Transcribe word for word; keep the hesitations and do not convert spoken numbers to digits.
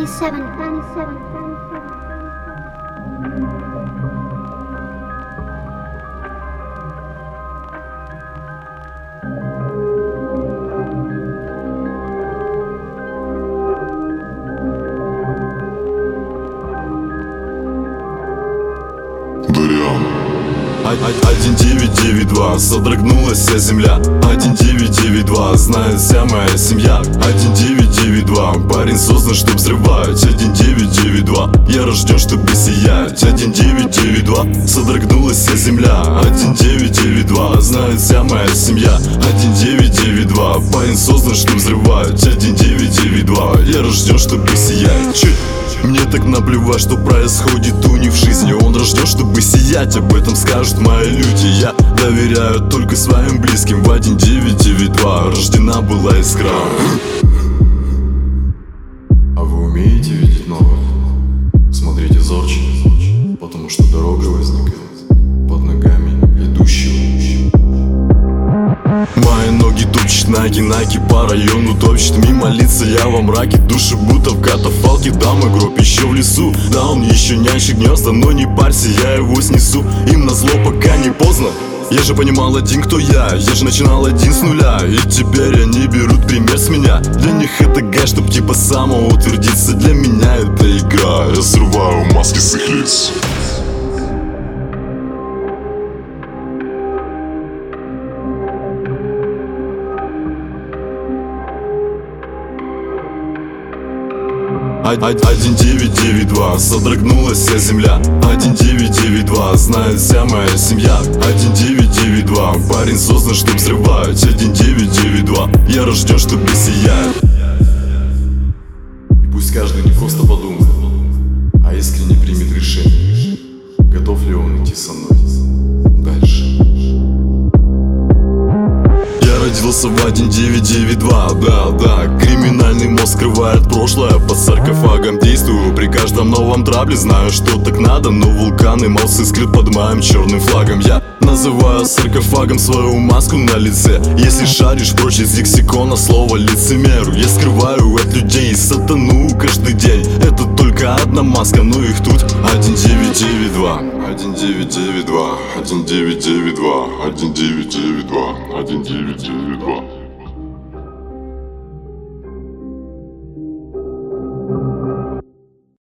ninety-seven, ninety-seven. Один девять девять два, содрогнулась вся земля. Один девять девять два, знает вся моя семья. Один девять девять два, парень создан, чтоб взрывать. Один девять девять два, я рожден, чтобы сиять. Один девять девять два, содрогнулась вся земля. Один девять девять два, знает вся моя семья. Один девять девять два, парень создан, чтоб взрывать. Один девять девять два, я рожден, чтобы сиять. Чуть Мне так наплевать, что происходит у них в жизни. Он рожден, чтобы сиять, об этом скажут мои люди. Я доверяю только своим близким. В один девять девять два рождена была искра. А вы умеете видеть новое? Смотрите зорче, потому что дорога возникает под ногами идущего. Мои ноги топчет наги, наги по району топчет. Мимо лица я во мраке, души будто в катафалке. Дам и гроб еще в лесу, да он еще нянчит гнезда. Но не парься, я его снесу, им назло пока не поздно. Я же понимал один, кто я, я же начинал один с нуля. И теперь они берут пример с меня. Для них это гай, чтоб типа самоутвердиться. Для меня это игра, я срываю маски с их лиц. Один девять девять два, содрогнулась вся земля. Один девять девять два, знает вся моя семья. Один девять девять два, парень создан, чтоб взрывать. Один девять девять два, я рожден, чтобы сиять. И пусть каждый не просто подумает, а искренне примет решение. Готов ли он идти со мной дальше? Родился в один девять девять два, да, да. Криминальный мозг скрывает прошлое под саркофагом. Действую при каждом новом трабле, знаю, что так надо. Но вулкан эмоций скрыт под моим черным флагом. Я называю саркофагом свою маску на лице. Если шаришь прочь из лексикона слово лицемеру, я скрываю от людей сатану каждый день. Это только одна маска, но их тут один девять девять два. Один девять девять два, один девять девять два, один девять девять два, один девять девять два.